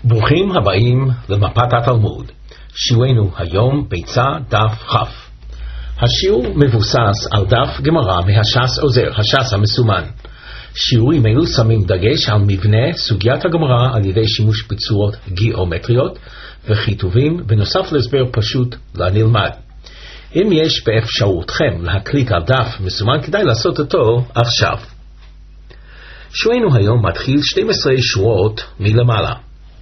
ברוכים הבאים למפת התלמוד. שיעורנו היום ביצה דף כ'. השיעור מבוסס על דף גמרא מהש"ס עוזר, הש"ס המסומן. שיעורים אלו שמים דגש על מבנה סוגיית הגמרא על ידי שימוש בצורות גיאומטריות וכיתובים, בנוסף להסבר פשוט לנלמד. אם יש באפשרותכם להקליק על דף מסומן, כדאי לעשות אותו עכשיו. שיעורנו היום מתחיל 12 שורות מלמעלה.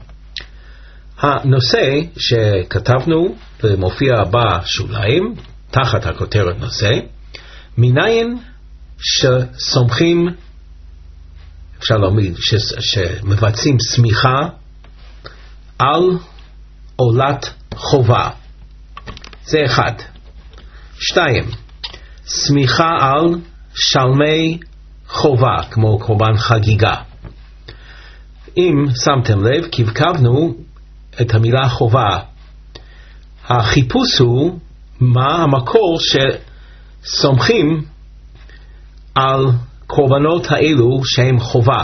הנושא שכתבנו ומופיע בשוליים, תחת הכותרת נושא, מניין שסומכים, אפשר להגיד, שמבצעים סמיכה על עולת חובה. זה אחד. 2. סמיכה על שלמי חובה, כמו קורבן חגיגה. אם שמתם לב, כבקבנו את המילה חובה. החיפוש הוא מה המקור שסומכים על קורבנות האלו שהם חובה.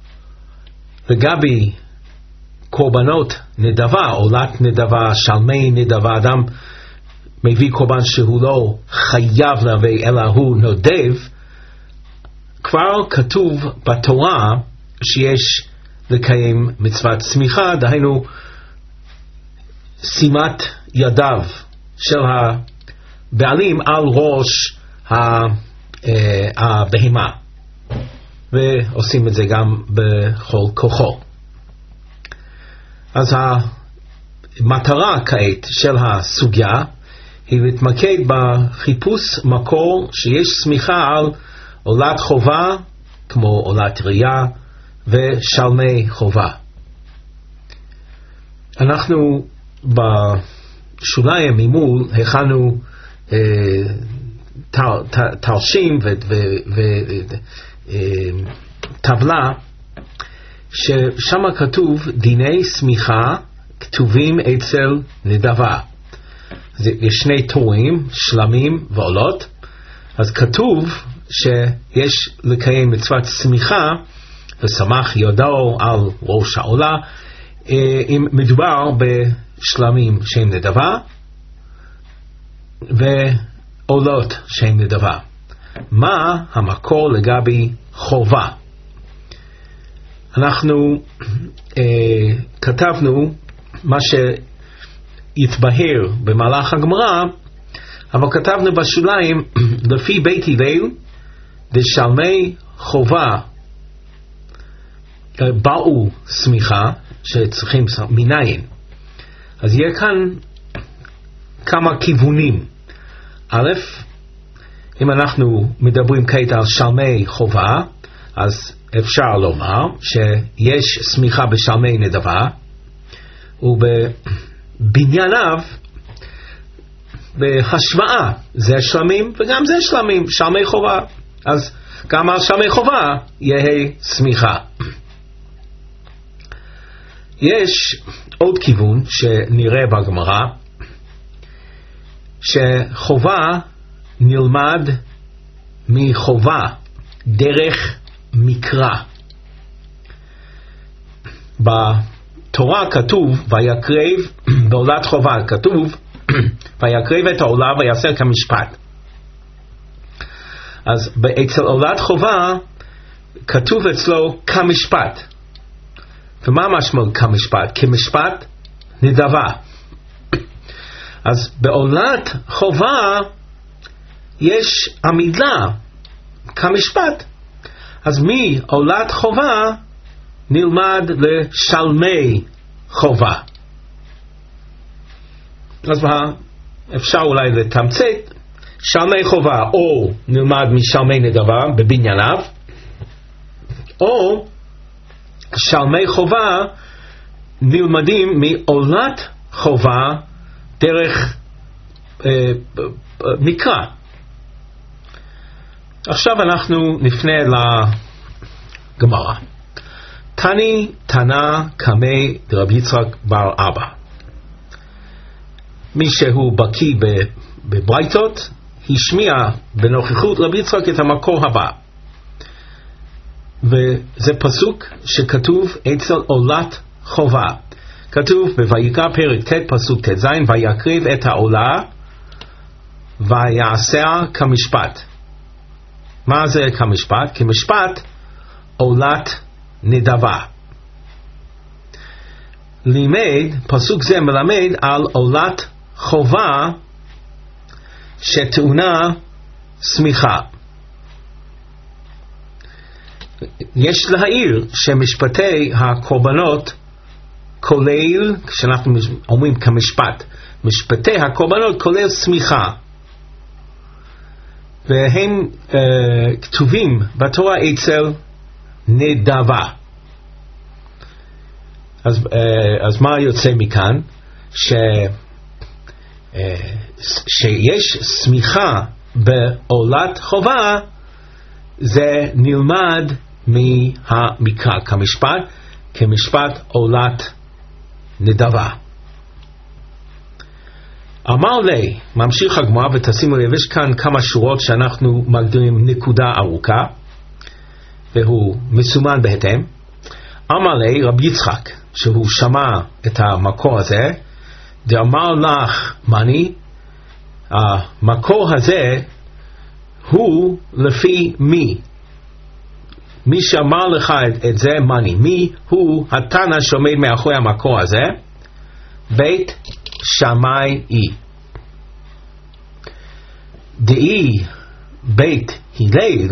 לגבי קורבנות נדבה, עולת נדבה, שלמי נדבה, אדם מביא קורבן שהוא לא חייב להביא אלא הוא נודב, כבר כתוב בתורה שיש לקיים מצוות סמיכה, דהיינו שימת ידיו של הבעלים על ראש הבהמה, ועושים את זה גם בכל כוחו. אז המטרה כעת של הסוגיה היא להתמקד בחיפוש מקור שיש סמיכה על עולת חובה כמו עולת ראייה ושלמי חובה. אנחנו בשוליים ממול הכנו תרשים וטבלה ששם כתוב דיני סמיכה כתובים אצל נדבה. יש שני תורים, שלמים ועולות. אז כתוב שיש לקיים מצוות סמיכה ושמח ידו על ראש העולה אם מדובר בשלמים שהם נדבה ועולות שהם נדבה. מה המקור לגבי חובה? אנחנו כתבנו מה שיתבהר במהלך הגמרא, אבל כתבנו בשוליים לפי בית הלל דשלמי חובה באו סמיכה שצריכים מניין. אז יהיה כאן כמה כיוונים. א', אם אנחנו מדברים כעת על שלמי חובה, אז אפשר לומר שיש סמיכה בשלמי נדבה, ובבנייניו בהשוואה זה שלמים וגם זה שלמים, שלמי חובה. אז גם על שלמי חובה יהיה סמיכה. יש עוד כיוון שנראה בגמרא, שחובה נלמד מחובה דרך מקרא. בתורה כתוב ויקרב בעולת חובה, כתוב ויקרב את העולה ויעשה כמשפט. אז אצל עולת חובה כתוב אצלו כמשפט. ומה משמעות כמשפט? כמשפט נדבה. אז בעולת חובה יש עמידה כמשפט. אז מעולת חובה נלמד לשלמי חובה. אז אפשר אולי לתמצת, שלמי חובה או נלמד משלמי נדבה בבנייניו, או שלמי חובה נלמדים מעולת חובה דרך מקרא. עכשיו אנחנו נפנה לגמרא. תני תנא קמי דרבי יצחק בר אבא. מי שהוא בקיא בברייתות השמיע בנוכחות רבי יצחק את המקור הבא. וזה פסוק שכתוב אצל עולת חובה. כתוב בויקרא פרק ט' פסוק ט"ז, ויקריב את העולה ויעשה כמשפט. מה זה כמשפט? כמשפט עולת נדבה. פסוק זה מלמד על עולת חובה שטעונה סמיכה. יש להעיר שמשפטי הקורבנות כולל, כשאנחנו אומרים כמשפט, משפטי הקורבנות כולל סמיכה, והם כתובים בתורה אצל נדבה. אז מה יוצא מכאן? שיש סמיכה בעולת חובה, זה נלמד מהמקרא כמשפט עולת נדבה. אמר לי, ממשיך הגמרא, ותשימו לב, יש כאן כמה שורות שאנחנו מגדירים נקודה ארוכה, והוא מסומן בהתאם. אמר לי רבי יצחק, שהוא שמע את המקור הזה, דאמר לך מני, המקור הזה הוא לפי מי שאמר לך את זה מני, מי הוא התנא שעומד מאחורי המקור הזה? בית שמאי דאי בית הלל,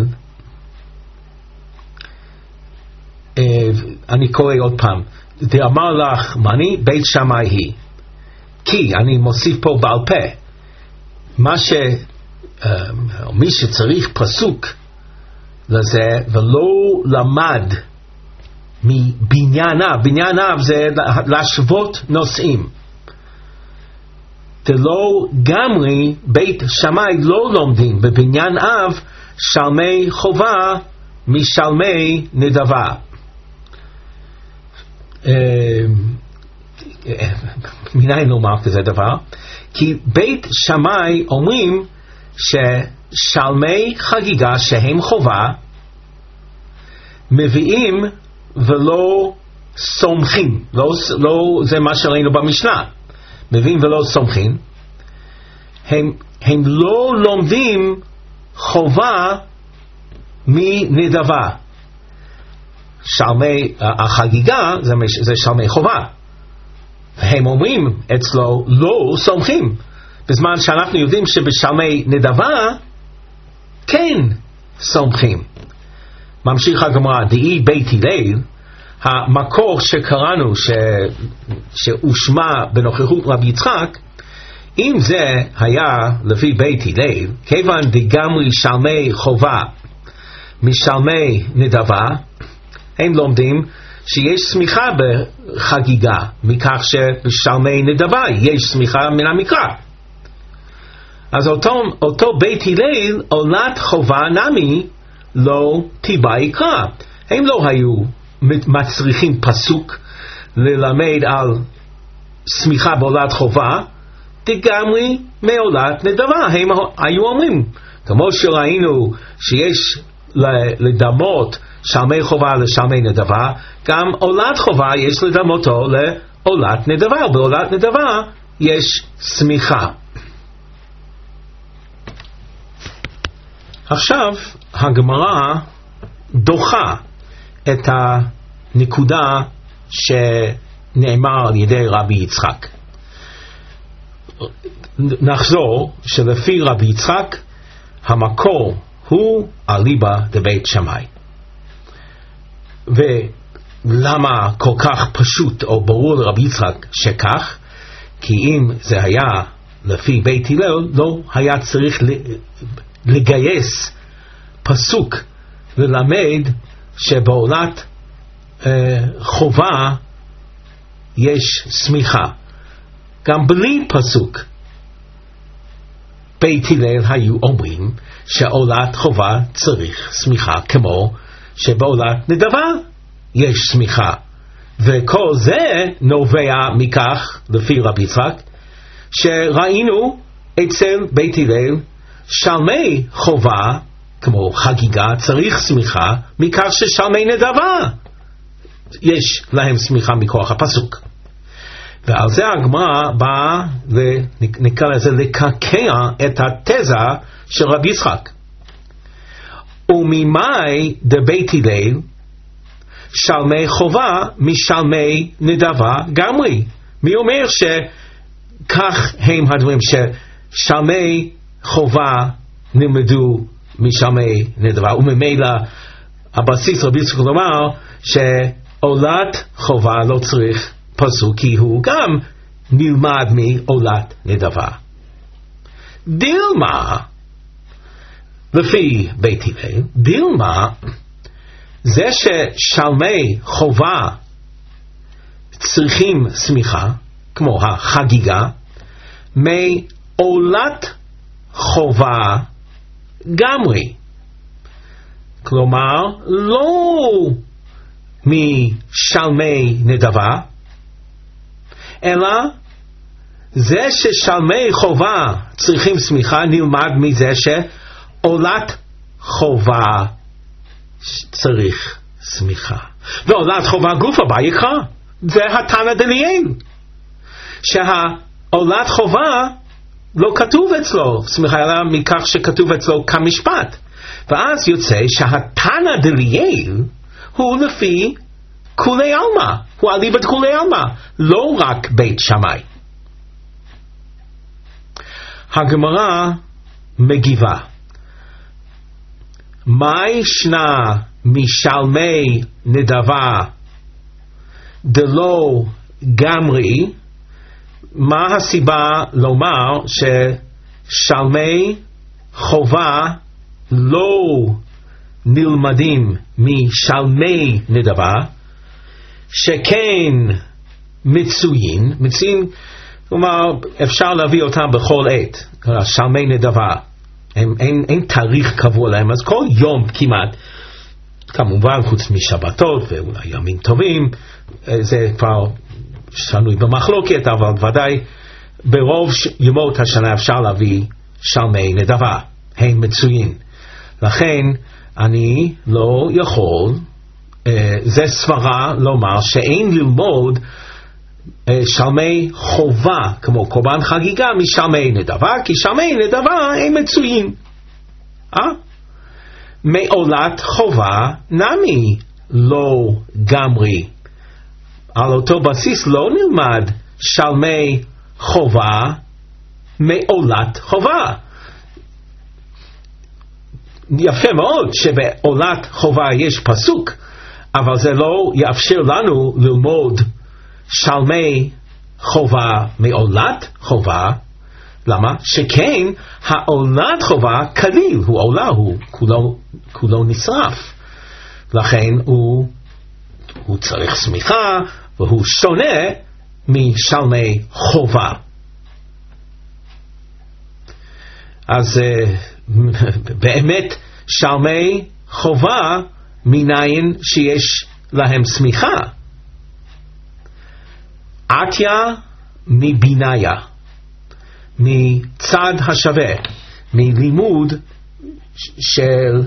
אני קורא עוד פעם, דאמר לך מני בית שמאי כי אני מוסיף פה בעל פה, מי שצריך פסוק לזה ולא למד מבנייניו זה להשוות נושאים. דלא גמרי בית שמאי לא לומדים בבניין אב שלמי חובה משלמי נדבה. מניין לומר כזה דבר? כי בית שמאי אומרים ששלמי חגיגה שהם חובה מביאים ולא סומכים. לא זה מה שראינו במשנה, מביאים ולא סומכים. הם לא לומדים חובה מנדבה. שלמי החגיגה זה שלמי חובה, הם אומרים אצלו לא סומכים, בזמן שאנחנו יודעים שבשלמי נדבה כן סומכים. ממשיך הגמרא, דאי בית הלל, המקור שקראנו שהושמע בנוכחות רבי יצחק, אם זה היה לפי בית הלל, כיוון דגמרי שלמי חובה משלמי נדבה, הם לומדים שיש סמיכה בחגיגה, מכך שבשלמי נדבה יש סמיכה מן המקרא. אז אותו בית הלל עולת חובה נמי לא תיבא יקרא. הם לא היו מצריכים פסוק ללמד על סמיכה בעולת חובה, דגמרי מעולת נדבה. הם היו אומרים, כמו שראינו שיש לדמות שלמי חובה לשלמי נדבה, גם עולת חובה יש לדמותו לעולת נדבה, בעולת נדבה יש סמיכה. עכשיו הגמרא דוחה את הנקודה שנאמר על ידי רבי יצחק. נחזור שלפי רבי יצחק המקור הוא אליבא דבית שמאי. ולמה כל כך פשוט או ברור לרבי יצחק שכך? כי אם זה היה לפי בית הלל, לא היה צריך לגייס פסוק ללמד שבעולת חובה יש סמיכה. גם בלי פסוק בית הלל היו אומרים שעולת חובה צריך סמיכה, כמו שבעולת נדבה יש סמיכה. וכל זה נובע מכך, לפי רבי יצחק, שראינו אצל בית הלל שלמי חובה כמו חגיגה צריך סמיכה, מכך ששלמי נדבה יש להם סמיכה מכוח הפסוק. ועל זה הגמרא באה, נקרא לזה, לקעקע את התזה של רבי יצחק. וממאי דבית הלל שלמי חובה משלמי נדבה גמרי. מי אומר שכך הם הדברים, ששלמי חובה נלמדו משלמי נדבה, וממילא הבסיס רבי יצחק לומר שעולת חובה לא צריך פסוק, כי הוא גם נלמד מעולת נדבה. דילמה, לפי בית הלל, דילמה, זה ששלמי חובה צריכים סמיכה, כמו החגיגה, מעולת חובה גמרי. כלומר, לא משלמי נדבה, אלא זה ששלמי חובה צריכים סמיכה נלמד מזה שעולת חובה צריך סמיכה. ועולת חובה גופה ביקרא, זה התנא דניאל, שהעולת חובה לא כתוב אצלו סמיכה, אלא מכך שכתוב אצלו כמשפט. ואז יוצא שהתנא דניאל הוא לפי כולי עלמא, הוא אליבא דכולי עלמא, לא רק בית שמאי. הגמרא מגיבה, מאי שנה משלמי נדבה דלא גמרי, מה הסיבה לומר ששלמי חובה לא נלמדים משלמי נדבה, שכן מצוין, כלומר אפשר להביא אותם בכל עת, שלמי נדבה, אין תאריך קבוע להם, אז כל יום כמעט, כמובן חוץ משבתות ואולי ימים טובים, זה כבר שנוי במחלוקת, אבל ודאי ברוב ימות השנה אפשר להביא שלמי נדבה, הם מצוין. לכן אני לא יכול, זה סברה לומר שאין ללמוד שלמי חובה כמו קורבן חגיגה משלמי נדבה, כי שלמי נדבה הם מצוין. מעולת חובה נמי לא גמרי. על אותו בסיס לא נלמד שלמי חובה מעולת חובה. יפה מאוד שבעולת חובה יש פסוק, אבל זה לא יאפשר לנו ללמוד שלמי חובה מעולת חובה. למה? שכן העולת חובה כליל, הוא עולה, הוא כולו נשרף, לכן הוא צריך סמיכה והוא שונה משלמי חובה. אז באמת שלמי חובה מניין שיש להם סמיכה. עטיה מביניה, מצד השווה, מלימוד של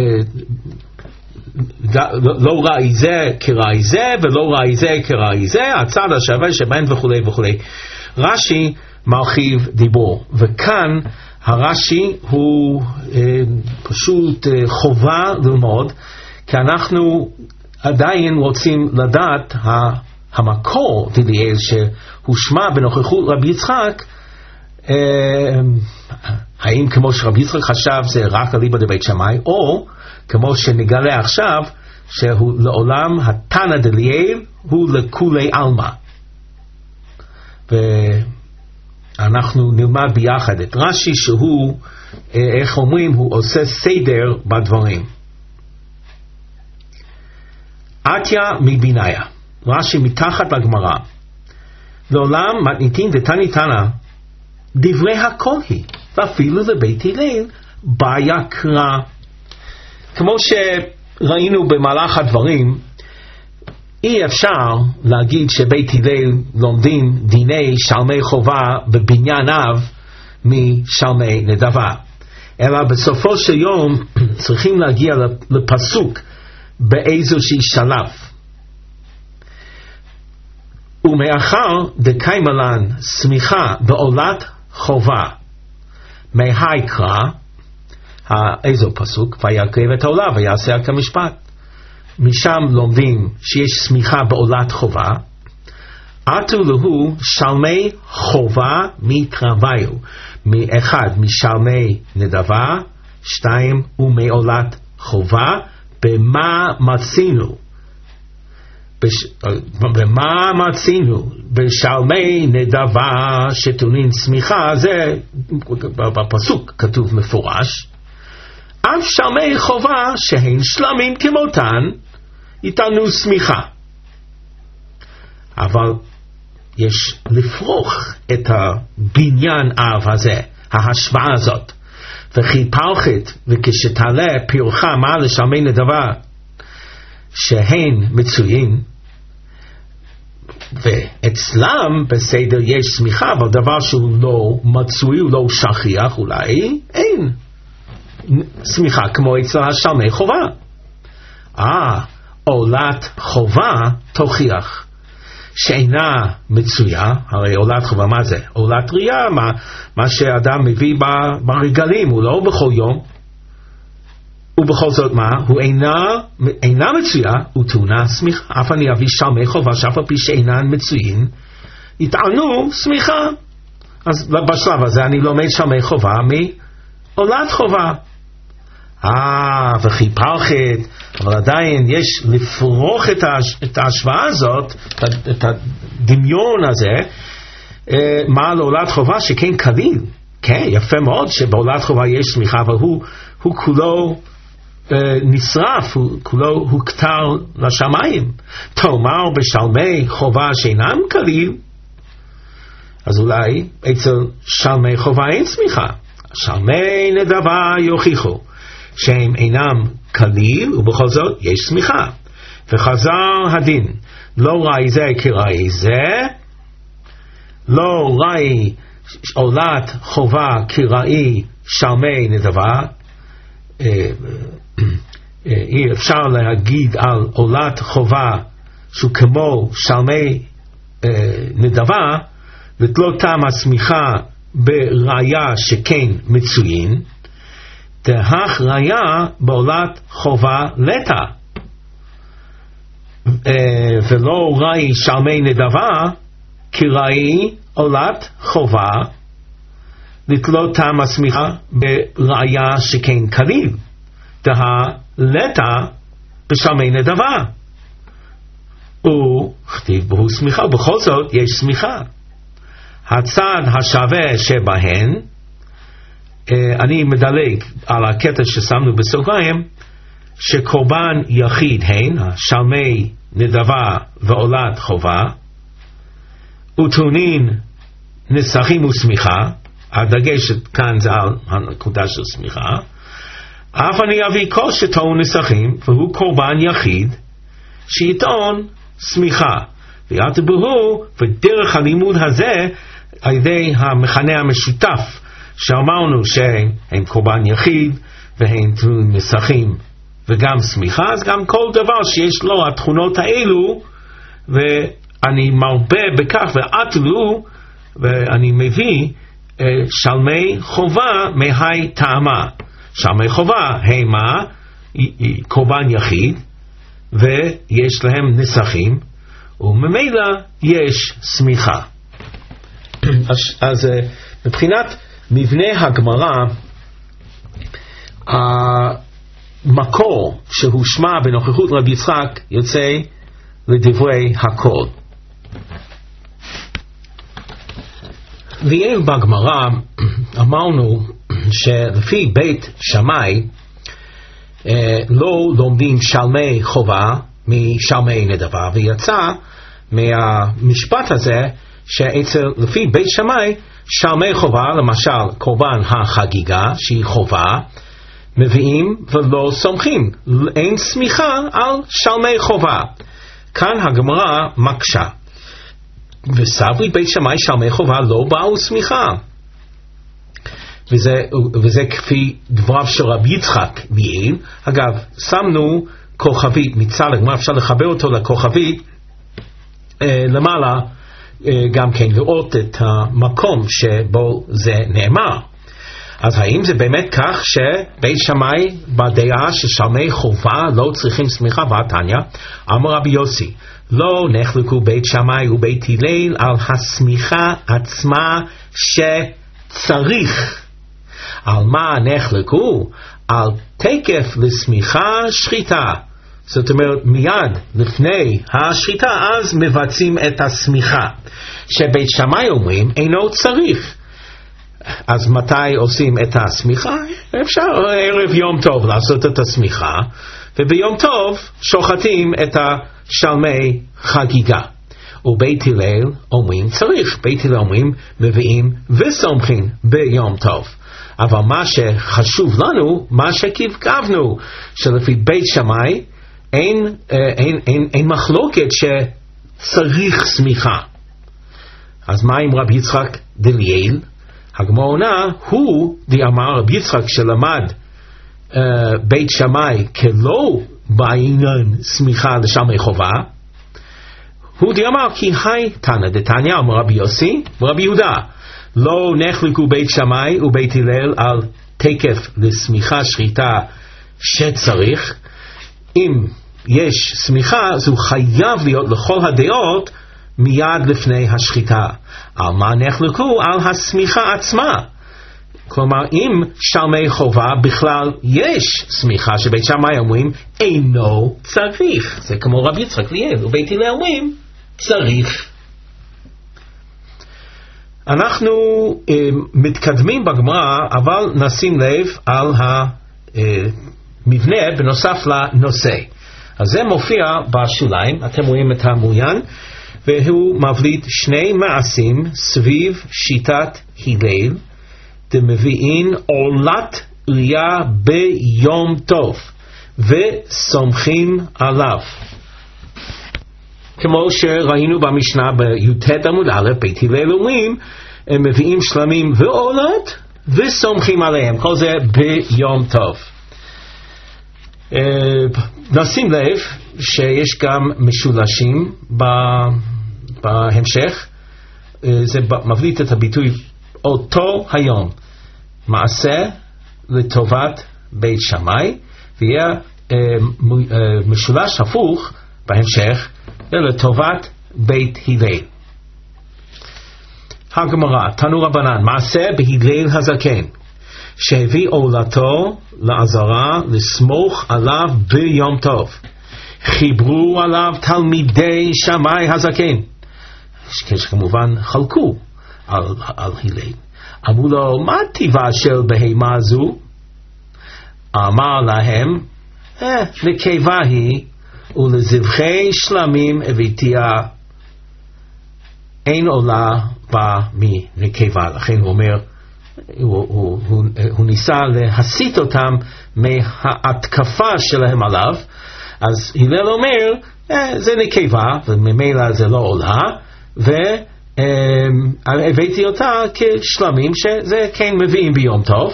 לא ראי זה כראי זה ולא ראי זה כראי זה, הצד השווה שבהן וכולי וכולי. רש"י מרחיב דיבור, וכאן הרש"י הוא פשוט חובה ללמוד, כי אנחנו עדיין רוצים לדעת המקור דניאל שהושמע בנוכחות רבי יצחק, האם כמו שרבי יצחק חשב זה רק אליבא דבית שמאי, או כמו שנגלה עכשיו שהוא לעולם התנא דניאל הוא לכולי עלמא. ואנחנו נלמד ביחד את רש"י שהוא, איך אומרים, הוא עושה סדר בדברים. עטיה מביניה, רש"י מתחת לגמרא, לעולם מתניתין דתני תנא דברי הכל היא, ואפילו לבית הלל ביקרא. כמו שראינו במהלך הדברים, אי אפשר להגיד שבית הלל לומדים דיני שלמי חובה בבניין אב משלמי נדבה, אלא בסופו של יום צריכים להגיע לפסוק באיזושהי שלב. ומאחר דקיימלן סמיכה בעולת חובה מהיקרא, איזו פסוק? ויקרב את העולה ויעשה כמשפט. משם לומדים שיש סמיכה בעולת חובה. עטו להו שלמי חובה מתרוויו, מאחד משלמי נדבה, 2 ומעולת חובה. במה מצינו? במה מצינו? בשלמי נדבה שטעונים סמיכה, זה בפסוק כתוב מפורש. אף שלמי חובה שהן שלמים כמותן ייתנו סמיכה. אבל יש לפרוך את הבניין אב הזה, ההשוואה הזאת. וכי פרחת וכשתעלה פירוחה מה לשלמי נדבה שהן מצויים, ואצלם בסדר יש סמיכה, אבל דבר שהוא לא מצוי, הוא לא שכיח, אולי אין סמיכה כמו אצל השלמי חובה. עולת חובה תוכיח שאינה מצויה. הרי עולת חובה מה זה? עולת ראייה, מה שאדם מביא ברגלים, הוא לא בכל יום. ובכל זאת מה? הוא אינה מצויה, הוא טעונה סמיכה. אף אני אביא שלמי חובה שאף על פי שאינן מצויים יטענו סמיכה. אז בשלב הזה אני לומד שלמי חובה מעולת חובה. וכי פרחת, אבל עדיין יש לפרוך את ההשוואה הזאת, את הדמיון הזה, מה לעולת חובה שכן קליל. כן, יפה מאוד שבעולת חובה יש סמיכה, אבל הוא כולו נשרף, הוא כולו הוקטר לשמיים. תאמר בשלמי חובה שאינם קליל, אז אולי אצל שלמי חובה אין סמיכה. שלמי נדבה יוכיחו שהם אינם קליל, ובכל זאת יש סמיכה. וחזר הדין, לא ראי זה כראי זה, לא ראי עולת חובה כראי שלמי נדבה. אי אפשר להגיד על עולת חובה שהוא כמו שלמי נדבה, ותלא טעם הסמיכה בראיה שכן מצוין. דהך ראיה בעולת חובה לטה, ולא ראי שלמי נדבה כראי עולת חובה, לתלא טעם הסמיכה בראיה שכן קליל. דה לטה בשלמי נדבה, וכתיב בו סמיכה, ובכל זאת יש סמיכה. הצד השווה שבהן, אני מדלג על הקטע ששמנו בסוגריים, שקורבן יחיד הן, שלמי נדבה ועולת חובה, וטעונים נסכים וסמיכה. הדגש כאן זה על הנקודה של סמיכה. אף אני אביא כל שטעון נסכים, והוא קורבן יחיד שיטעון סמיכה. ויעט בו, ודרך הלימוד הזה, על ידי המכנה המשותף, שאמרנו שהם קורבן יחיד, והם טעונים נסכים וגם סמיכה, אז גם כל דבר שיש לו התכונות האלו, ואני מרבה בכך, ועט לו, ואני מביא שלמי חובה מהי טעמה. שלמי חובה המה קורבן יחיד, ויש להם נסכים, וממילא יש סמיכה. אז מבחינת מבנה הגמרא, המקור שהושמע בנוכחות רבי יצחק יוצא לדברי הכל. ואם בגמרא אמרנו שלפי בית שמאי לא לומדים שלמי חובה משלמי נדבה, ויצא מהמשפט הזה שלפי בית שמאי שלמי חובה, למשל קורבן החגיגה שהיא חובה, מביאים ולא סומכים, אין סמיכה על שלמי חובה. כאן הגמרא מקשה, וסברי בית שמאי שלמי חובה לא באו סמיכה, וזה כפי דבריו של רבי יצחק מעיל. אגב, שמנו כוכבית מצד הגמרא, אפשר לחבר אותו לכוכבית למעלה גם כן לראות את המקום שבו זה נאמר. אז האם זה באמת כך שבית שמאי בדעה ששלמי חובה לא צריכים סמיכה? והתניא, אמר רבי יוסי, לא נחלקו בית שמאי ובית הלל על הסמיכה עצמה שצריך. על מה נחלקו? על תקף לסמיכה שחיטה. זאת אומרת, מיד לפני השחיטה אז מבצעים את הסמיכה, שבית שמאי אומרים אינו צריך. אז מתי עושים את הסמיכה? אפשר ערב יום טוב לעשות את הסמיכה, וביום טוב שוחטים את השלמי חגיגה. ובית הלל אומרים צריך, בית הלל אומרים מביאים וסומכים ביום טוב. אבל מה שחשוב לנו, מה שקבקבנו, שלפי בית שמאי אין מחלוקת שצריך סמיכה. אז מה עם רבי יצחק דליאל? הגמרא עונה, הוא דאמר רבי יצחק שלמד בית שמאי כלא בעניין סמיכה לשלמי חובה, הוא דאמר כי היי תנא דתניא אמר רבי יוסי ורבי יהודה, לא נחלקו בית שמאי ובית הלל על תקף לסמיכה שחיטה שצריך. אם יש סמיכה, אז הוא חייב להיות לכל הדעות מיד לפני השחיטה. על מה נחלקו? על הסמיכה עצמה. כלומר, אם שלמי חובה בכלל יש סמיכה שבית שמאי אומרים אינו צריך. זה כמו רבי יצחק ליאל, ובית הלל אומרים צריך. אנחנו מתקדמים בגמרא, אבל נשים לב על המבנה בנוסף לנושא. אז זה מופיע בשוליים, אתם רואים את המעוין, והוא מבליט שני מעשים סביב שיטת הלל, דמביאים עולת ראייה ביום טוב, וסומכים עליו. כמו שראינו במשנה בי"ט עמוד א', בית הלל אומרים, הם מביאים שלמים ועולות, וסומכים עליהם, כל זה ביום טוב. נשים לב שיש גם משולשים בהמשך, זה מבליט את הביטוי אותו היום, מעשה לטובת בית שמאי, ויהיה משולש הפוך בהמשך לטובת בית הלל. הגמרא, תנו רבנן, מעשה בהלל הזקן, שהביא עולתו לעזרה לסמוך עליו ביום טוב. חיברו עליו תלמידי שמאי הזקן, שכמובן חלקו על הלל. אמרו לו, מה טבעה של בהמה זו? אמר להם, נקבה היא, ולזבחי שלמים הביתיה, אין עולה בה מנקבה. לכן הוא אומר, הוא ניסה להסיט אותם מההתקפה שלהם עליו. אז הלל אומר, זה נקבה, וממילא זה לא עולה, והבאתי אותה כשלמים, שזה כן מביאים ביום טוב.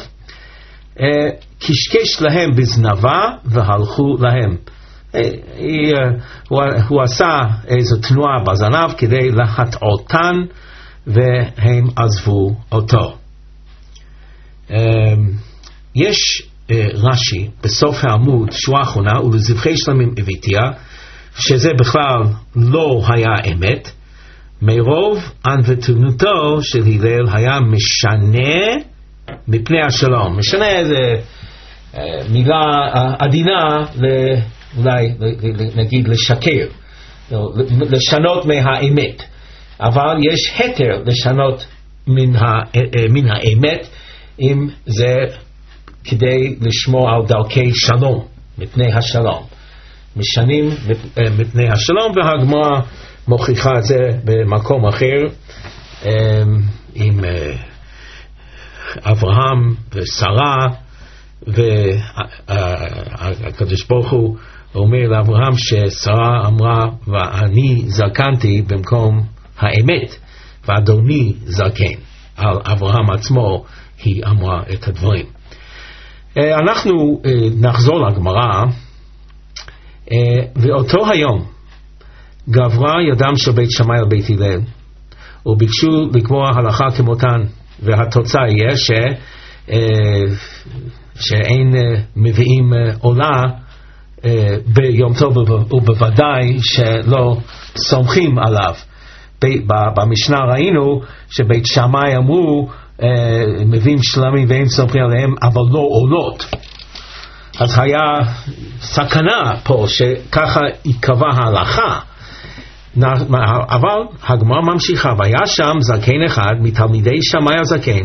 קשקש להם בזנבה והלכו להם. הוא עשה איזו תנועה בזנב כדי להטעותן, והם עזבו אותו. יש רש"י בסוף העמוד שורה אחרונה, ולזבחי שלמים הביתיה, שזה בכלל לא היה אמת. מרוב ענוותנותו של הלל היה משנה מפני השלום. משנה איזה מילה עדינה, אולי נגיד לשקר, לשנות מהאמת, אבל יש היתר לשנות מן האמת, אם זה כדי לשמור על דרכי שלום, מפני השלום. משנים מפני השלום, והגמרא מוכיחה את זה במקום אחר, עם אברהם ושרה, והקדוש ברוך הוא אומר לאברהם ששרה אמרה ואני זקנתי במקום האמת, ואדוני זקן. על אברהם עצמו היא אמרה את הדברים. אנחנו נחזור לגמרא. ואותו היום גברה ידם של בית שמאי על בית הלל, וביקשו לקבוע הלכה כמותן, והתוצאה יהיה שאין מביאים עולה ביום טוב, ובוודאי שלא סומכים עליו. במשנה ראינו שבית שמאי אמרו מביאים שלמים ואין סומכים עליהם, אבל לא עולות. אז היה סכנה פה שככה יקבע ההלכה. אבל הגמרא ממשיכה, והיה שם זקן אחד מתלמידי שמאי הזקן,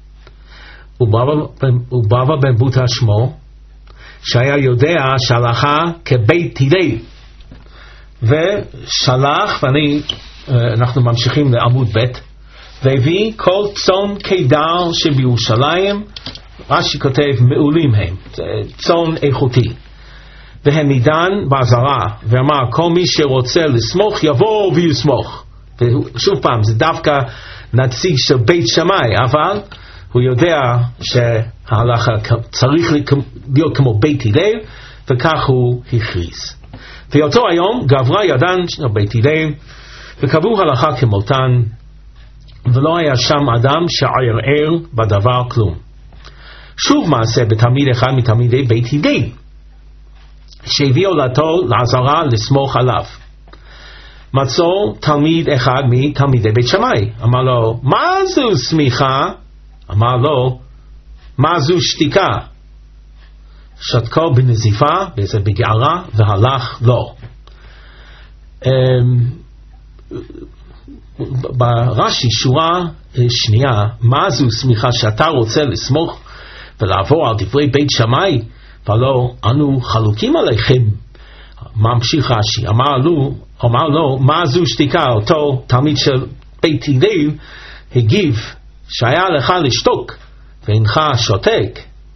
ובבא בן בוטה שמו, שהיה יודע שהלכה כבית הלל, ושלח, אנחנו ממשיכים לעמוד ב', והביא כל צאן קידר שבירושלים, רש"י כותב מעולים הם, צאן איכותי, והעמידן בעזרה, ואמר כל מי שרוצה לסמוך יבוא ויסמוך. ושוב פעם, זה דווקא נציג של בית שמאי, אבל הוא יודע שההלכה צריך להיות כמו בית הלל, וכך הוא הכריז. ואותו היום גברה ידן של בית הלל, וקבעו הלכה כמותן, ולא היה שם אדם שערער בדבר כלום. שוב מעשה בתלמיד אחד מתלמידי בית הלל, שהביאו אותו לעזרה לסמוך עליו. מצאו תלמיד אחד מתלמידי בית שמאי, אמר לו, מה זו סמיכה? אמר לו, מה זו שתיקה? שתקו בנזיפה, באיזה בגערה, והלך לו. ברש"י שורה שנייה, מה זו סמיכה שאתה רוצה לסמוך ולעבור על דברי בית שמאי, ולא אנו חלוקים עליכם? ממשיך רש"י, אמר לו, מה זו שתיקה? אותו תלמיד של בית הלל הגיב, שהיה לך לשתוק ואינך שותק.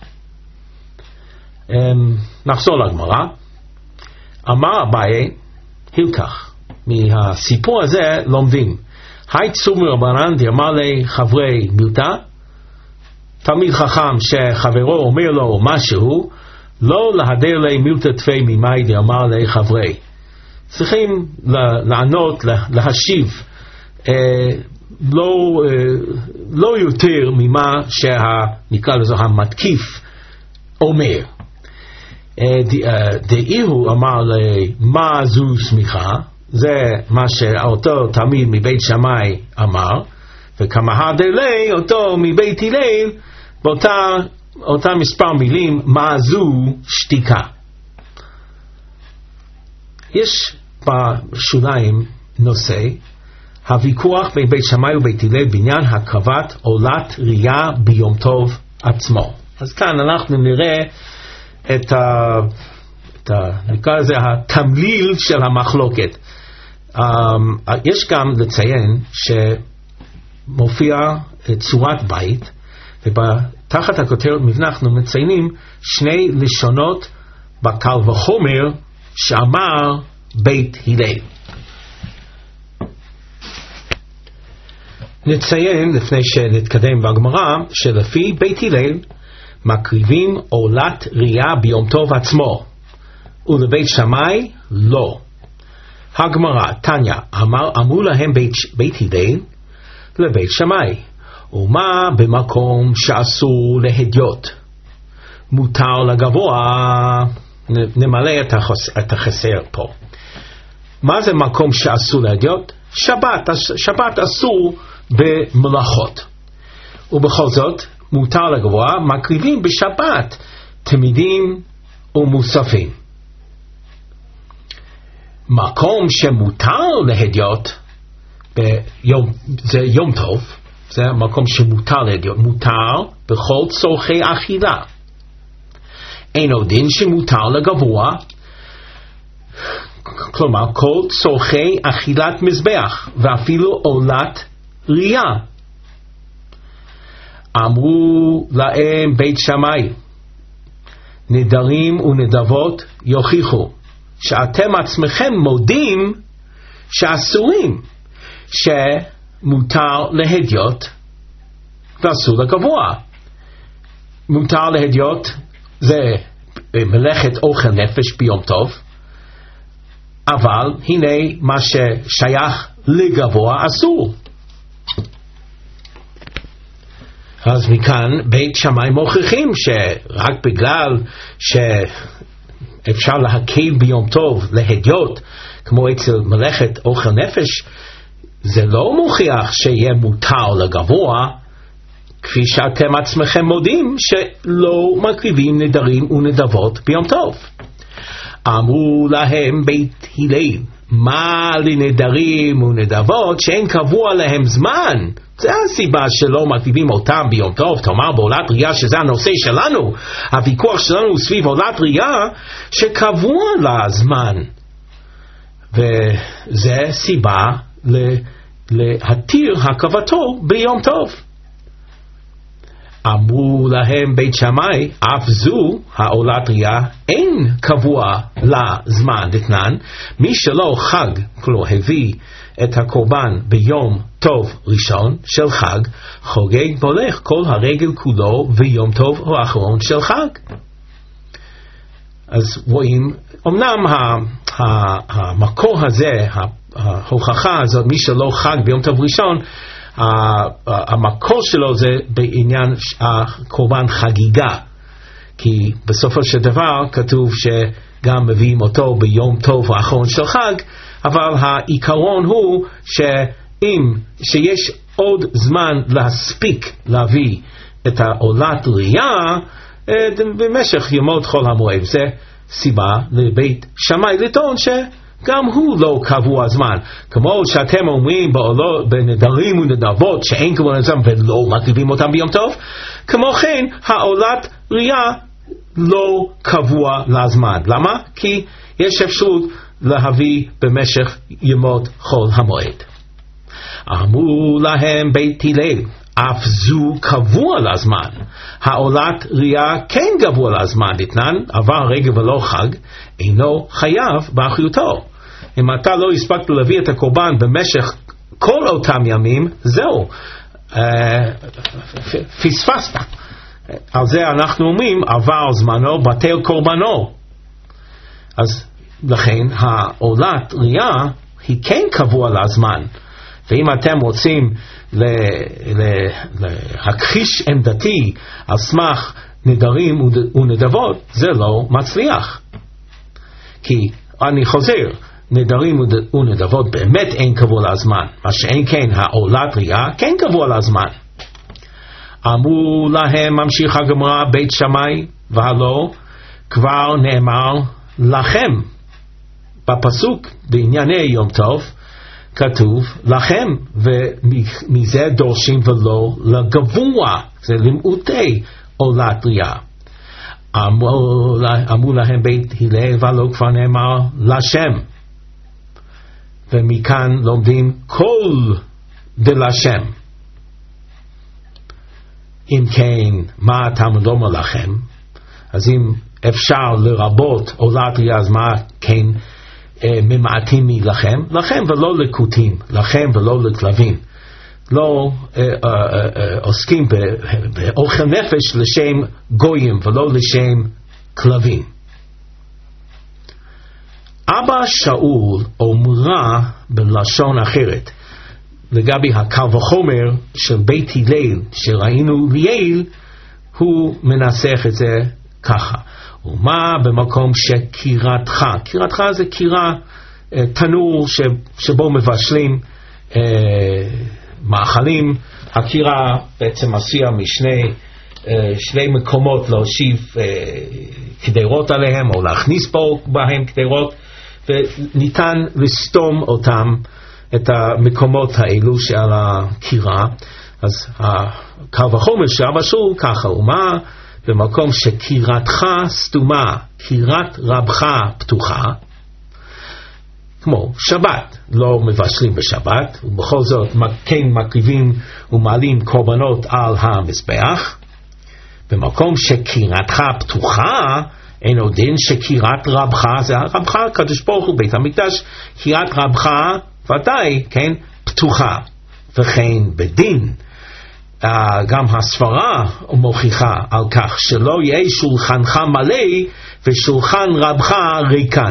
נחזור לגמרא. אמר אביי, הלקח, מהסיפור הזה לומדים, היי צומי רבנן דאמר לחברי מילתא, תלמיד חכם שחברו אומר לו משהו, לא להדר לי מילתא תפי ממאי דאמר לחברי. צריכים לענות, להשיב, לא יותר ממה נקרא לזה המתקיף אומר. דאיהו אמר לי, מה זו סמיכה? זה מה שאותו תלמיד מבית שמאי אמר, וכמה דלי אותו מבית הלל באותה מספר מילים, מה זו שתיקה. יש בשוליים נושא הוויכוח בין בית שמאי ובית הלל בעניין הקרבת עולת ראייה ביום טוב עצמו. אז כאן אנחנו נראה נקרא לזה התמליל של המחלוקת. יש גם לציין שמופיע צורת בית, ותחת הכותרת מבנה אנחנו מציינים שני לשונות בקל וחומר שאמר בית הלל. נציין לפני שנתקדם בגמרא שלפי בית הלל מקריבים עולת ראייה ביום טוב עצמו, ולבית שמאי לא. הגמרא תניא אמרו להם בית הלל לבית שמאי, ומה במקום שאסור להדיוט מותר לגבוה? נמלא את החסר פה. מה זה מקום שאסור להדיוט? שבת אסור במלאכות, ובכל זאת מותר לגבוה מקריבים בשבת תמידים ומוספים. מקום שמותר להדיוט זה יום טוב, זה מקום שמותר להדיוט, מותר בכל צורכי אכילה. אין עוד דין שמותר לגבוה, כלומר כל צורכי אכילת מזבח ואפילו עולת ראייה. אמרו להם בית שמאי, נדרים ונדבות יוכיחו שאתם עצמכם מודים שאסורים, שמותר להדיוט ואסור לגבוה. מותר להדיוט זה מלאכת אוכל נפש ביום טוב, אבל הנה מה ששייך לגבוה אסור. אז מכאן בית שמאי מוכיחים שרק בגלל שאפשר להקל ביום טוב להדיוט, כמו אצל מלאכת אוכל נפש, זה לא מוכיח שיהיה מותר לגבוה, כפי שאתם עצמכם מודים שלא מקריבים נדרים ונדבות ביום טוב. אמרו להם בית הלל, מה לנדרים ונדבות שאין קבוע להם זמן? זה הסיבה שלא מקריבים אותם ביום טוב. תאמר בעולת ראייה, שזה הנושא שלנו, הוויכוח שלנו סביב עולת ראייה שקבוע לה זמן, וזה סיבה להתיר הקרבתו ביום טוב. אמרו להם בית שמאי, אף זו העולת ראייה אין קבוע לה זמן דתנן, מי שלא חג, כלומר הביא את הקורבן ביום טוב ראשון של חג, חוגג והולך כל הרגל כולו ויום טוב הוא האחרון של חג. אז רואים, אמנם המקור הזה, ההוכחה הזאת, מי שלא חג ביום טוב ראשון, המקור שלו זה בעניין הקורבן חגיגה, כי בסופו של דבר כתוב שגם מביאים אותו ביום טוב האחרון של חג, אבל העיקרון הוא שיש עוד זמן להספיק להביא את העולת ראייה במשך ימות חול המועד. זה סיבה לבית שמאי לטעון גם הוא לא קבוע זמן, כמו שאתם אומרים בנדרים ונדבות שאין קבוע זמן ולא מקריבים אותם ביום טוב, כמו כן העולת ראייה לא קבוע לזמן. למה? כי יש אפשרות להביא במשך ימות חול המועד. אמרו להם בית הלל, אף זו קבוע לזמן, העולת ראייה כן קבוע לזמן דתנן, עבר רגל ולא חג, אינו חייב באחריותו. אם אתה לא הספקת להביא את הקורבן במשך כל אותם ימים, זהו, פספסת. על זה אנחנו אומרים, עבר זמנו בטל קורבנו. אז לכן העולת ראייה היא כן קבוע לזמן, ואם אתם רוצים להכחיש עמדתי על סמך נדרים ונדבות, זה לא מצליח. כי אני חוזר, נדרים ונדבות באמת אין קבוע לזמן, מה שאין כן העולת ראייה כן קבוע לזמן. אמרו להם, ממשיך הגמרא, בית שמאי, והלא כבר נאמר לכם בפסוק בענייני יום טוב, כתוב לכם, ומזה דורשים ולא לגבוע, זה למעוטי עולת ראייה. אמרו להם בית הלל, ולא כבר נאמר לשם, ומכאן לומדים כל דלשם. אם כן, מה התלמוד אומר לכם? אז אם אפשר לרבות עולת ראייה, אז מה כן ממעטים מלכם? לכם ולא לקוטים, לכם ולא לכלבים. לא עוסקים באוכל נפש לשם גויים ולא לשם כלבים. אבא שאול אומרה בלשון אחרת, לגבי הקל וחומר של בית הלל שראינו ליל, הוא מנסח את זה ככה, ומה במקום שקירתך, קירתך זה קירה, תנור שבו מבשלים מאכלים, הקירה בעצם עשויה שני מקומות להושיב קדרות עליהם או להכניס בהם קדרות, וניתן לסתום אותם את המקומות האלו שעל הקירה. אז הקל וחומר שאבא שאול ככה, ומה במקום שקירתך סתומה, קירת רבך פתוחה, כמו שבת, לא מבשלים בשבת, ובכל זאת כן מקריבים ומעלים קורבנות על המזבח. במקום שקירתך פתוחה, אין עוד דין שקירת רבך, זה רבך הקדוש ברוך הוא בית המקדש, קירת רבך ודאי, כן, פתוחה. וכן בדין, גם הסברה מוכיחה על כך שלא יהיה שולחנך מלא ושולחן רבך ריקן.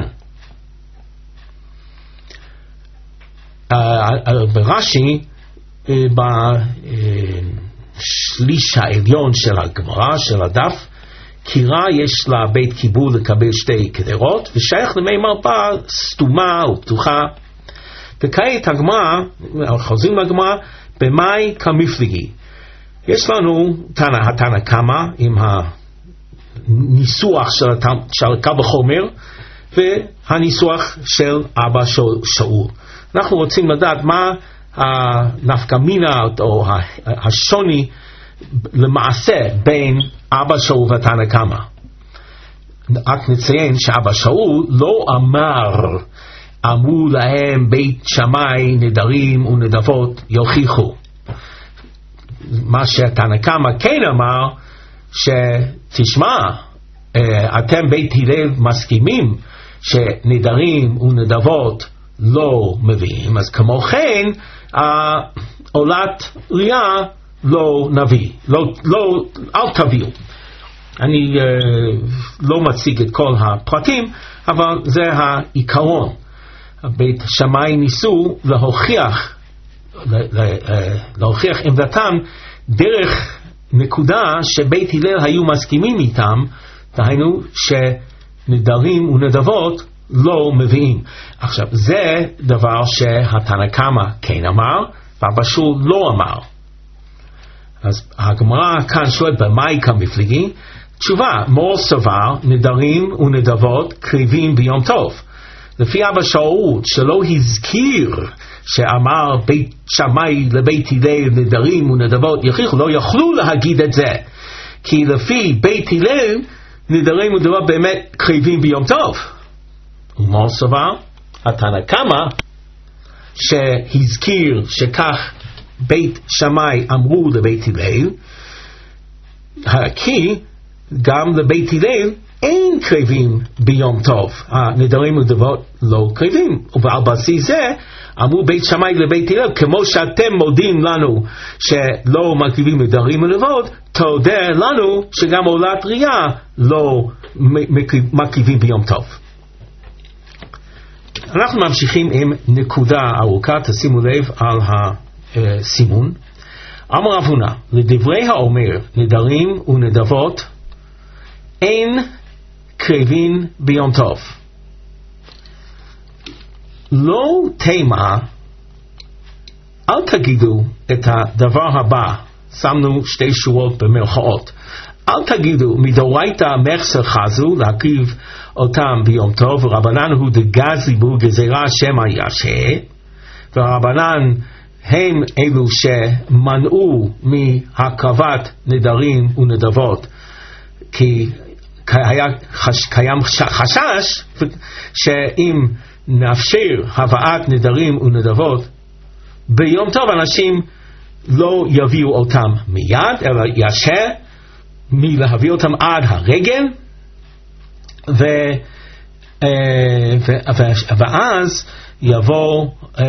ברש"י בשליש העליון של הגמרא, של הדף, קירה יש לה בית קיבול לקבל שתי קדרות, ושייך למי מרפאה סתומה ופתוחה. וכעת הגמרא, חוזרים לגמרא, במאי כמפלגי. יש לנו התנא קמא עם הניסוח של קל וחומר, והניסוח של אבא שאול. אנחנו רוצים לדעת מה הנפקא מינה או השוני למעשה בין אבא שאול והתנא קמא. רק נציין שאבא שאול לא אמרו להם בית שמאי נדרים ונדבות יוכיחו. מה שהתנא קמא כן אמר, שתשמע, אתם בית הלל מסכימים שנדרים ונדבות לא מביאים, אז כמו כן עולת ראייה לא נביא, אל תביאו. אני לא מציג את כל הפרטים, אבל זה העיקרון. בית שמאי ניסו להוכיח עמדתם דרך נקודה שבית הלל היו מסכימים איתם, דהיינו שנדרים ונדבות לא מביאים. עכשיו, זה דבר שהתנא קמא כן אמר, ואבא שאול לא אמר. אז הגמרא כאן שואלת במאי כמפלגי, תשובה, מור סבר נדרים ונדבות קריבים ביום טוב. לפי אבא שאול שלא הזכיר שאמר בית שמאי לבית הלל נדרים ונדבות יוכיחו, לא יכלו להגיד את זה, כי לפי בית הלל נדרים ונדבות באמת קריבים ביום טוב. ומור סבר התנא קמא שהזכיר שכך בית שמאי אמרו לבית הלל, כי גם לבית הלל אין קריבים ביום טוב, הנדרים ונדבות לא קריבים, ועל בסיס זה אמרו בית שמאי לבית הלל, כמו שאתם מודים לנו שלא מקריבים נדרים ונדבות, תודה לנו שגם עולת ראייה לא מקריבים ביום טוב. אנחנו ממשיכים עם נקודה ארוכה, תשימו לב על הסימון. אמר רב הונא, לדברי האומר נדרים ונדבות אין קריבין ביום טוב. לא תימה, אל תגידו את הדבר הבא, שמנו שתי שורות במרכאות, אל תגידו מדאורייתא מחסר חזו להקריב אותם ביום טוב, ורבנן הוא דגזי בו גזירה שמא ישהה, ורבנן הם אלו שמנעו מהקרבת נדרים ונדבות, כי קיים חשש שאם נאפשר הבאת נדרים ונדבות ביום טוב, אנשים לא יביאו אותם מיד, אלא ישהה מלהביא אותם עד הרגל, ואז יבוא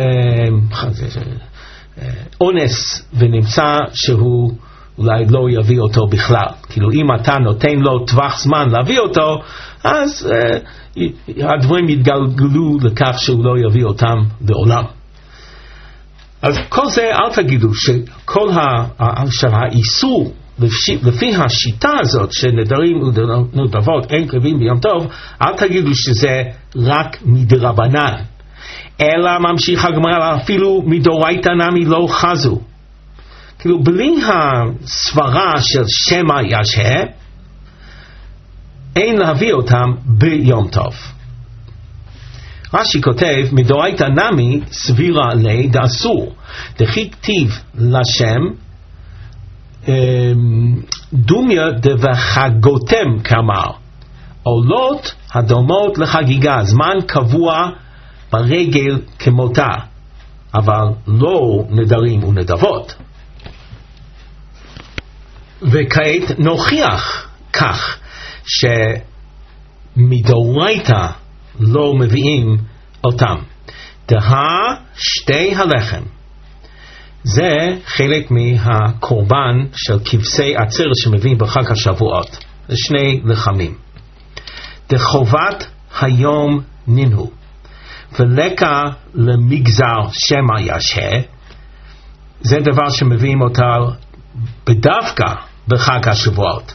אונס ונמצא שהוא אולי לא יביא אותו בכלל. כאילו אם אתה נותן לו טווח זמן להביא אותו, אז הדברים יתגלגלו לכך שהוא לא יביא אותם לעולם. אז כל זה אל תגידו שכל האיסור לפי השיטה הזאת שנדרים ונדבות אין קריבים ביום טוב, אל תגידו שזה רק מדרבנן, אלא ממשיך הגמרא אפילו מדאורייתא נמי לא חזו. כאילו בלי הסברה של שמא ישהה אין להביא אותם ביום טוב. רש"י כותב מדאורייתא נמי סבירה לי דאסור, דכי כתיב לשם דומיה דבחגותם כאמר, עולות הדומות לחגיגה, זמן קבוע ברגל כמותה, אבל לא נדרים ונדבות. וכעת נוכיח כך שמדאורייתא לא מביאים אותם. שתי הלחם זה חלק מהקורבן של כבשי עצר שמביאים בחג השבועות. זה שני לחמים. דחובת היום נינהו, ולקה למגזר שמא ישהה, זה דבר שמביאים אותה בדווקא בחג השבועות,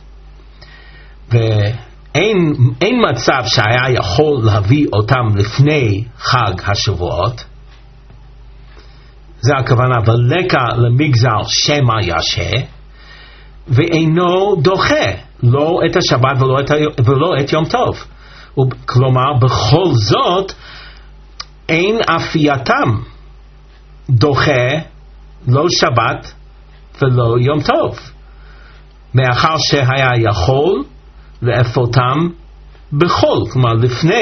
ואין מצב שהיה יכול להביא אותם לפני חג השבועות, זה הכוונה ולקה למגזר שמא ישה, ואינו דוחה לא את השבת ולא את יום טוב. כלומר בכל זאת אין אפייתם דוחה לא שבת ולא יום טוב, מאחר שהיה יכול לאפותם בחול, כלומר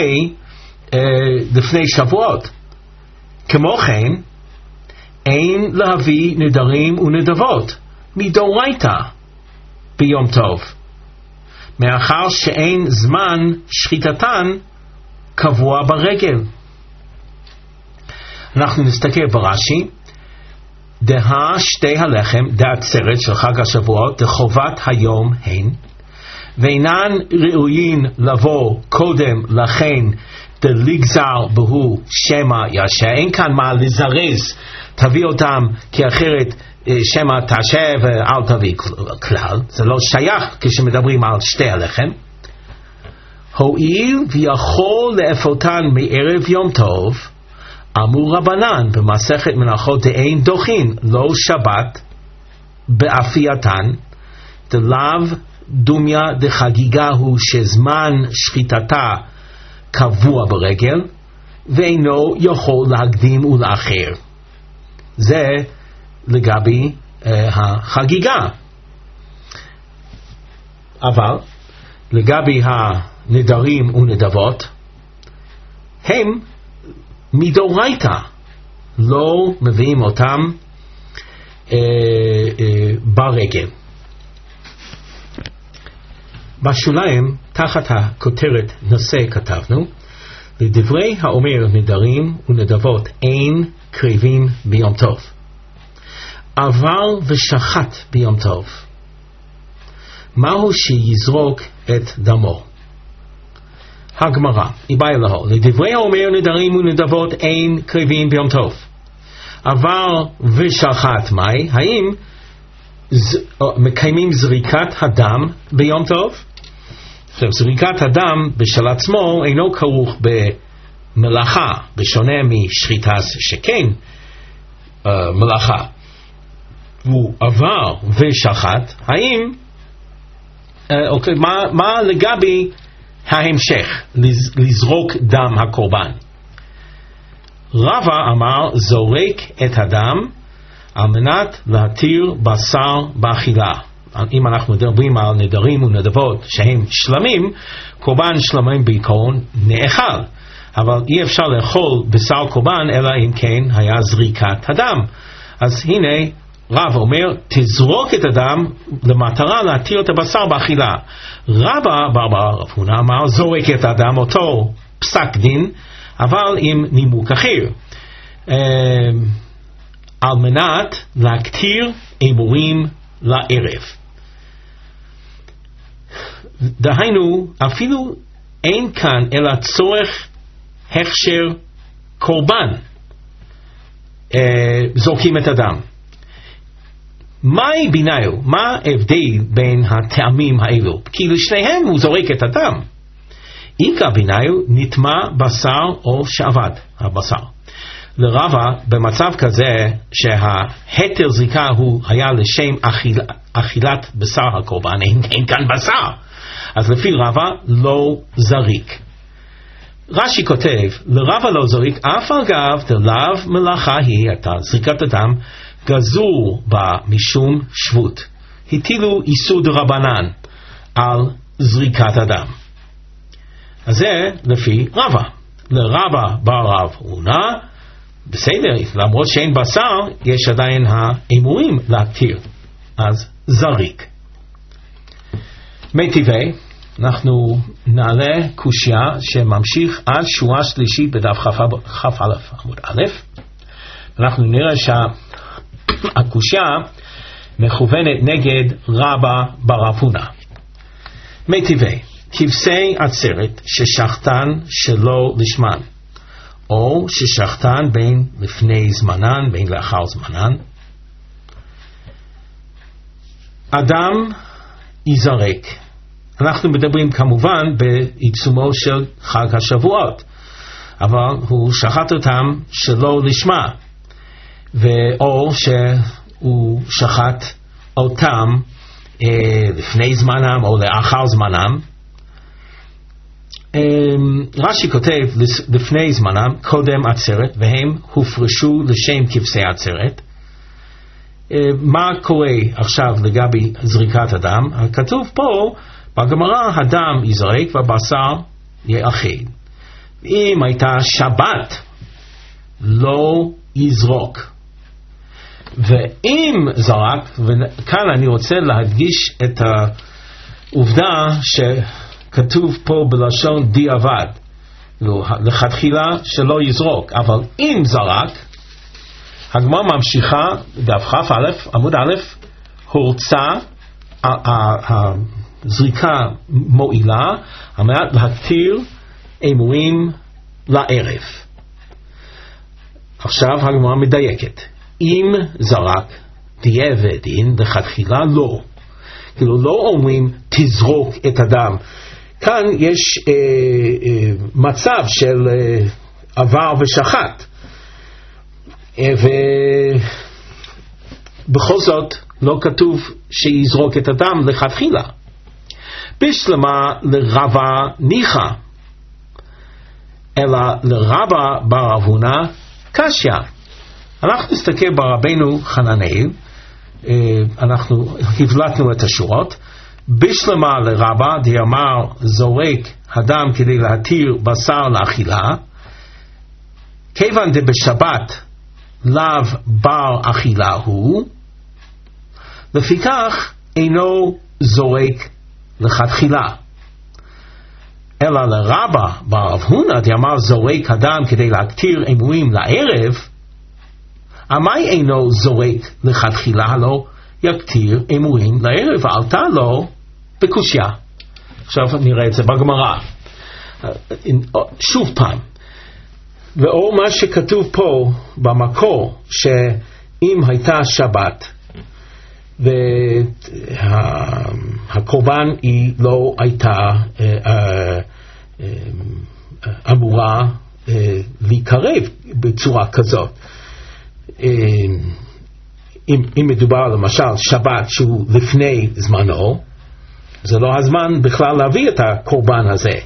לפני שבועות. כמו כן אין להביא נדרים ונדבות מדאורייתא ביום טוב, מאחר שאין זמן שחיטתן קבוע ברגל. אנחנו נסתכל ברש"י, דה שתי הלחם דעצרת של חג השבועות דחובת היום הן, ואינן ראויין לבוא קודם לכן דלגזר בהו שמא ישה. אין כאן מה לזרז, תביא אותם כי אחרת שמא תשה ואל תביא כלל. זה לא שייך כשמדברים על שתי הלחם. הואיל ויכול לאפותן מערב יום טוב, אמור רבנן במסכת מנחות דאין דוחין לא שבת באפייתן, דלאו דומיה דחגיגה הוא שזמן שחיטתה קבוע ברגל, ואינו יכול להקדים ולאחר. זה לגבי החגיגה. אבל לגבי הנדרים ונדבות, הם מדאורייתא, לא מביאים אותם ברגל. בשוליים תחת הכותרת נושא כתבנו, לדברי האומר נדרים ונדבות אין קריבים ביום טוב, אבל ושחט ביום טוב, מהו שיזרוק את דמו? הגמרא, איבאי להו, לדברי האומר נדרים ונדבות אין קריבים ביום טוב, אבל ושחט מאי, האם מקיימים זריקת הדם ביום טוב? עכשיו, זריקת הדם בשל עצמו אינו כרוך במלאכה, בשונה משחיטה שכן מלאכה. הוא עבר ושחט, האם מה לגבי ההמשך, לזרוק דם הקורבן? רבא אמר זורק את הדם על מנת להתיר בשר באכילה. אם אנחנו מדברים על נדרים ונדבות שהם שלמים, קורבן שלמים בעיקרון נאכל, אבל אי אפשר לאכול בשר קורבן אלא אם כן היה זריקת הדם. אז הנה רב אומר תזרוק את הדם למטרה להתיר את הבשר באכילה. רבא רב הונא אמר זורק את הדם, אותו פסק דין אבל עם נימוק אחר, על מנת להקטיר אימורים לערב. דהיינו אפילו אין כאן אלא צורך הכשר קורבן, זורקים את הדם. מהי ביניו? מה ההבדל בין הטעמים האלו? כי לשניהם הוא זורק את הדם. איכא ביניו נטמע בשר או שעבד הבשר. לרבא במצב כזה שההתר זריקה הוא היה לשם אכילת בשר הקורבן, אין כאן בשר, אז לפי רבא לא זריק. רש"י כותב לרבא לא זריק אף אגב דלאו מלאכה היא, את זריקת הדם גזור בה משום שבות, הטילו איסור דרבנן על זריקת הדם. אז זה לפי רבא. לרבא בר רב הונא בסדר, למרות שאין בשר יש עדיין האמורים להתיר, אז זריק. מיטיבי, אנחנו נעלה קושיה שממשיך עד שורה שלישית בדף כ"א עמוד א'. אנחנו נראה שהקושיה מכוונת נגד רבא בר רב הונא. מיטיבי, כבשי עצרת ששחטן שלא לשמן, או ששחטן בין לפני זמנן בין לאחר זמנן, אדם ייזרק. אנחנו מדברים כמובן בעיצומו של חג השבועות, אבל הוא שחט אותם שלא לשמה, או שהוא שחט אותם לפני זמנם או לאחר זמנם. רש"י כותב לפני זמנם, קודם עצרת, והם הופרשו לשם כבשי עצרת. מה קורה עכשיו לגבי זריקת הדם? כתוב פה בגמרא, הדם ייזרק והבשר יאכל. אם הייתה שבת, לא יזרוק. ואם זרק, וכאן אני רוצה להדגיש את העובדה שכתוב פה בלשון דיעבד, לכתחילה שלא יזרוק, אבל אם זרק, הגמרא ממשיכה, דף כ' א', עמוד א', הורצה, הזריקה מועילה, על מנת להתיר אמורים לערב. עכשיו הגמרא מדייקת, אם זרק תהיה ודין, לכתחילה לא. כאילו לא אומרים תזרוק את הדם. כאן יש מצב של עבר ושחט, ובכל זאת לא כתוב שיזרוק את הדם לכתחילה. בשלמה לרבה ניחא, אלא לרבה בר אבונה קשיא. אנחנו נסתכל ברבנו חננאל, אנחנו הבלטנו את השורות. בשלמה לרבה דאמר זורק הדם כדי להתיר בשר לאכילה, כיוון דבשבת לאו בר אכילה הוא, לפיכך אינו זורק לכתחילה. אלא לרבה בר אבונה דאמר זורק הדם כדי להתיר אמורים לערב, עמי אינו זורק לכתחילה, הלא יקטיר אמורים לערב, ועלתה לו בקושיה. עכשיו נראה את זה בגמרא שוב פעם. ואו מה שכתוב פה במקור, שאם הייתה שבת והקורבן היא לא הייתה אמורה להיקרב בצורה כזאת, אם מדובר למשל שבת שהוא לפני זמנו, זה לא הזמן בכלל להביא את הקורבן הזה.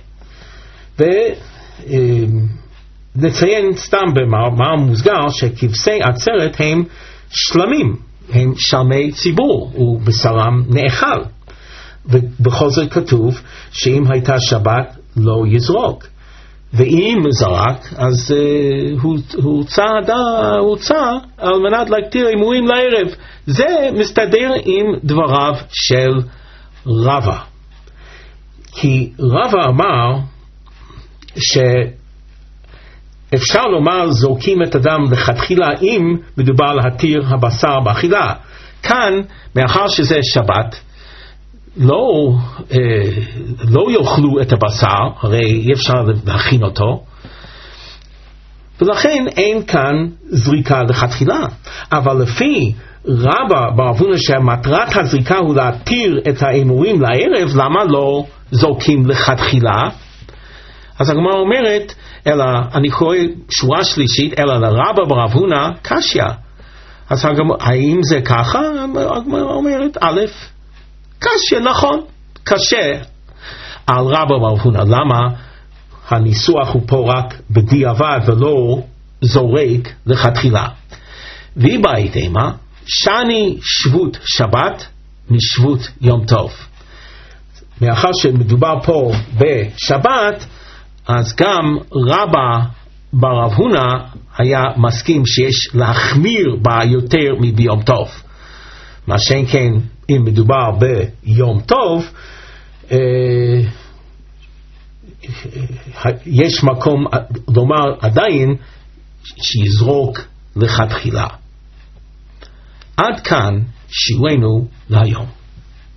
ונציין סתם במאמר מוסגר שכבשי עצרת הם שלמים, הם שלמי ציבור ובשרם נאכל, ובכל זאת כתוב שאם הייתה שבת לא יזרוק, ואם זרק אז הוא הוצא על מנת להקטיר אמורים לערב. זה מסתדר עם דבריו של רבא, כי רבא אמר שאפשר לומר זורקים את הדם לכתחילה אם מדובר להתיר הבשר באכילה. כאן מאחר שזה שבת לא יאכלו את הבשר, הרי אי אפשר להכין אותו, ולכן אין כאן זריקה לכתחילה. אבל לפי רבא בר אבונה שמטרת הזריקה הוא להתיר את האמורים לערב, למה לא זורקים לכתחילה? אז הגמרא אומרת, אלא אני קורא שורה שלישית, אלא לרבא בר אבונה קשיא. אז האם זה ככה? הגמרא אומרת א', קשה, נכון, קשה על רבא בר אבונה. למה הניסוח הוא פה רק בדיעבד ולא זורק לכתחילה? והיא בית אימה, שני שבות שבת משבות יום טוב. מאחר שמדובר פה בשבת, אז גם רבא בר אבונה היה מסכים שיש להחמיר בה יותר מביום טוב. מה שאין כן אם מדובר ביום טוב, יש מקום לומר עדיין שיזרוק לכתחילה. עד כאן שיעורנו להיום.